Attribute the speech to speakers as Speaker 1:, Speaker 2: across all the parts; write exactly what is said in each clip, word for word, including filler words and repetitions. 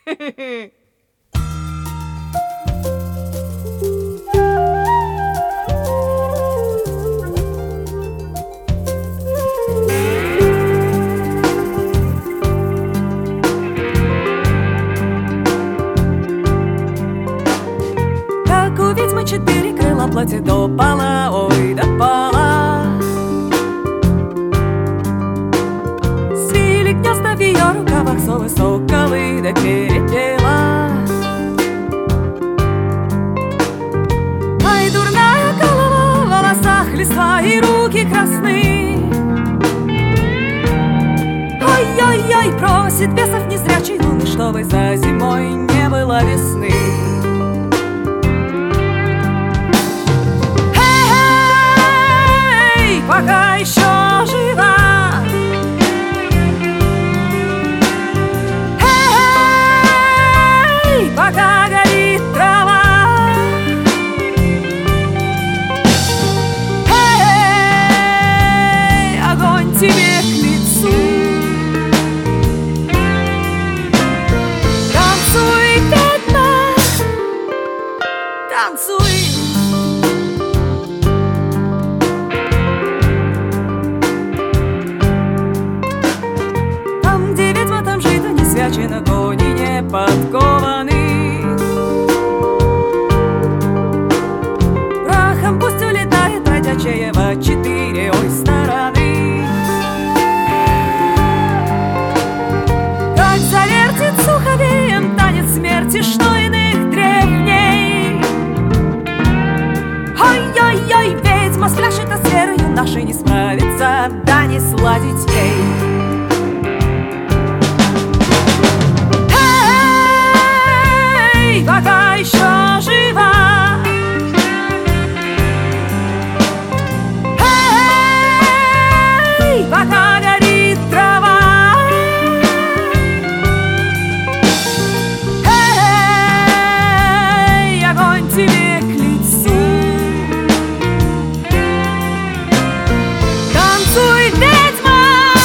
Speaker 1: Как у ведьмы четыре крыла, платье до пола, ой, до пола. Свили гнезда в ее рукавах совы, соколы, да перепела. Ай, дурная голова, в волосах листва и руки красны. Ой-ой-ой, просит бесов незрячей луны, чтобы за зимой не было весны. Эй, пока еще жива. Эй, пока горит трава. Эй, огонь тебе к лицу. Танцуй, ведьма, танцуй. Там, где ведьма, там жито не свячено, кони не подкованы. Прахом пусть улетает бродячая во четыре, ой, стороны. Как завертит суховеем танец смерти, что иных древней. Ой-ой-ой, ведьма спляшет, а с верою нашей не справится, да не сладить ей. Эй, пока еще жива. Эй, пока горит трава. Эй, огонь тебе к лицу. Танцуй, ведьма,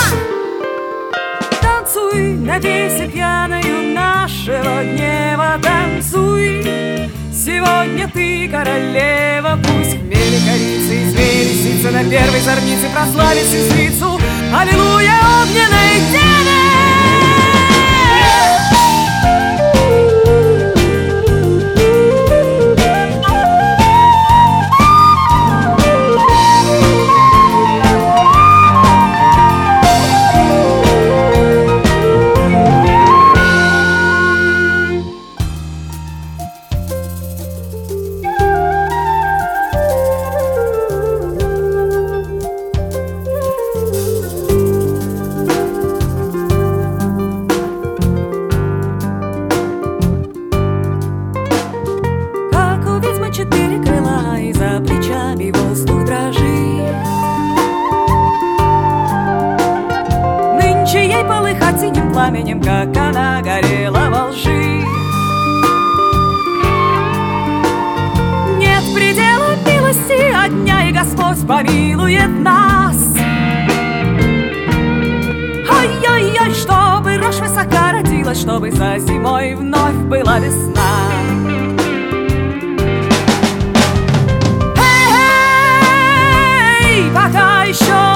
Speaker 1: танцуй, надейся пьяною нашего гнева. Танцуй, сегодня ты королева. Пусть хмели, корицы и змеи лисица на первой зорнице прославит сестрицу. Аллилуйя огненной деве. Четыре крыла, и за плечами воздух дрожит. Нынче ей полыхать синим пламенем, как она горела во лжи. Нет предела милости от дня, и Господь помилует нас. Ой-ой-ой, чтобы рожь высока родилась, чтобы за зимой вновь была весна. Пока еще